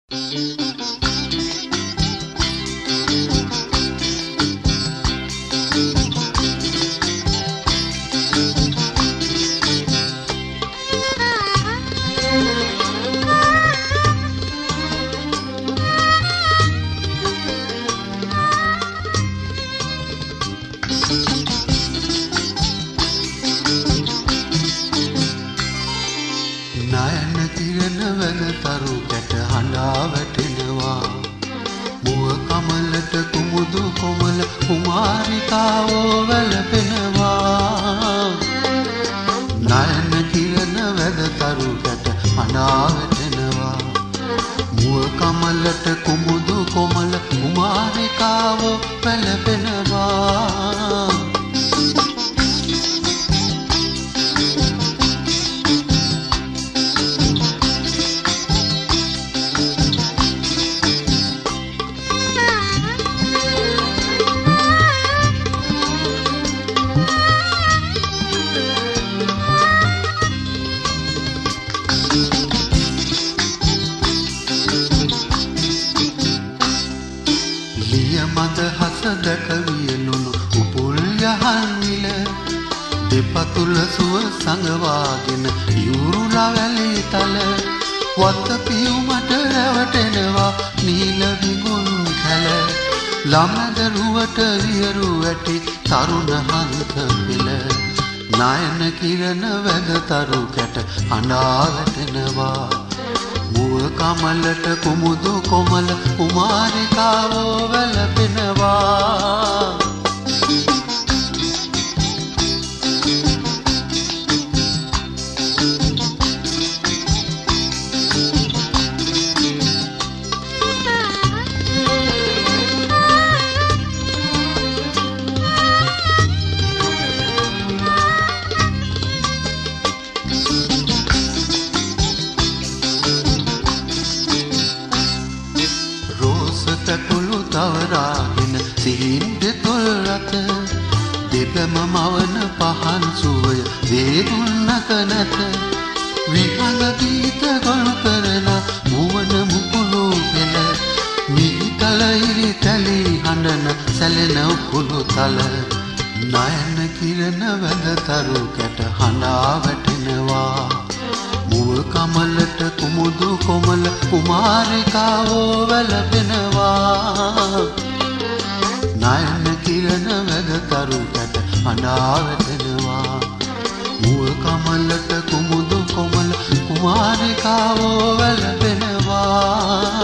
නයන කිරණ වල තරු කැට හඬා වැටෙනවා මුව කමලට කුමුදු කොමල කුමාරිකාවෝ වැළපෙනවා නයන කිරණ වල තරු කැට හඬා වැටෙනවා මුව කමලට කුමුදු කොමල කුමාරිකාවෝ වැළපෙනවා මද හස දැක වියලුණු උපුල් යහන් විල දෙපතුල සුව සංගවාගෙන යුරුලා වැලේ තල වත පියුමට රැවටෙනවා නීල විගුල් කැල ළමදරුවට වියරු ඇටි තරුණ හන්ත පිළ නයන කිරණ වැද තරු කැට හඬා වැටෙනවා මුව කමලට කුමුදු කොමල කුමාරිකාවෝ වැළපෙනවා තකුළු තවරාගෙන සිහින් දෙතොල් රත දෙපැම මවන පහන් සුවය වේගුන් නැත නැත විහඟ ගීත ගොළු කරන මුවන මුකුළු පෙළ මිහි කල ඉරි තැලි හඬන සැලෙන උකුළු තල නයන කිරණ වැද තරු කැට හඬා වැටෙනවා මුව කමලට කුමුදු කොමල කුමාරිකාවෝ වැළපෙනවා නයන කිරණ වැද තරු කැට හඬා වැටෙනවා මුව කමලට කුමුදු කොමල කුමාරිකාවෝ වැළපෙනවා